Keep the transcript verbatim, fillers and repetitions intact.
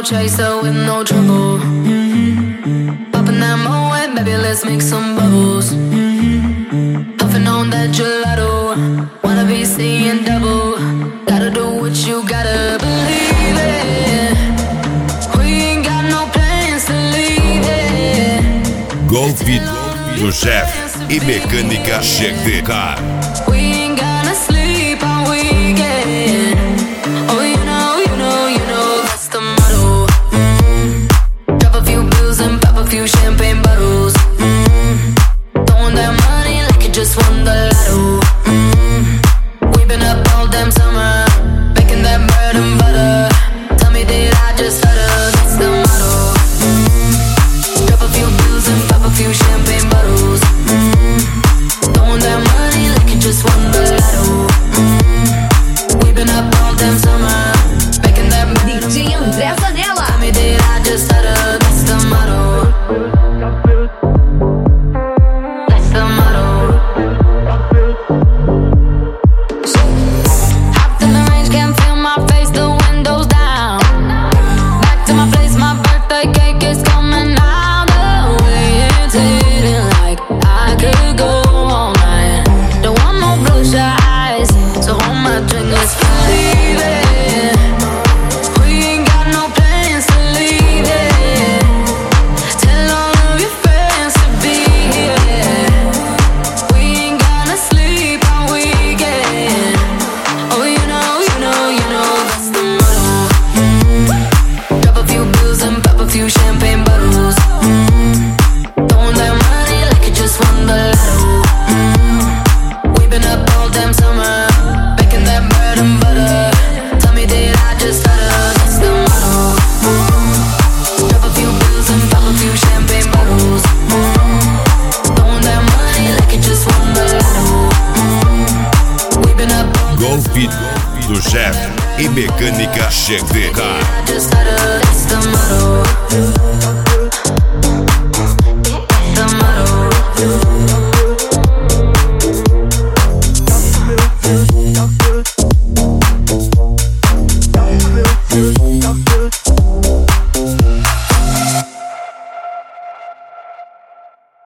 chaser with no trouble. Mm-hmm. Popping that Moet, baby, let's make some bubbles. Mm-hmm. Puffing on that gelato, wanna be seeing double. Gotta do what you gotta believe it. We ain't got no plans to leave it. Golf do chefe e mecânica G D K. We ain't gonna sleep all weekend. Oh, you know, you know, you know that's the motto. Mm-hmm. Drop a few bills and pop a few champagne bottles. Mm-hmm. Throwing that money like you just won the lotto. Mm-hmm. We've been up all damn summer, making that bread and butter. Tell me, did I just stutter? That's the motto. Mm-hmm. Drop a few bills and pop a few champagne bottles. Mm-hmm. Throwing that money like you just won the lotto. Mm-hmm. We've been up all damn summer, making that bread and D J André Zanella. Tell me, did I just stutter? That's the motto. That's the motto. Hopped in the range, can't feel my face, the windows down. Back to my place, my birthday cake is coming out. The way it's hitting like I could go all night. Don't want no bloodshot eyes, so hold my drink, let's believe it. We ain't got no plans to leave it. Tell all of your friends to be here. We ain't gonna sleep all weekend. Oh, you know, you know, you know that's the motto. Mm-hmm. Drop a few bills and pop a few champagne bottles. Mm-hmm. Throwing that money like you just won the lotto. Mm-hmm. We've been up all damn summer, making that bread and butter. Tell me, did I just stutter? That's the motto. Mm-hmm. Drop a few bills and pop a few champagne bottles. Mm-hmm. Throwing that money like you just won the lotto. Mm-hmm. We've been up all Golf do chefe e mecânica G D K. I just stutter. That's the motto.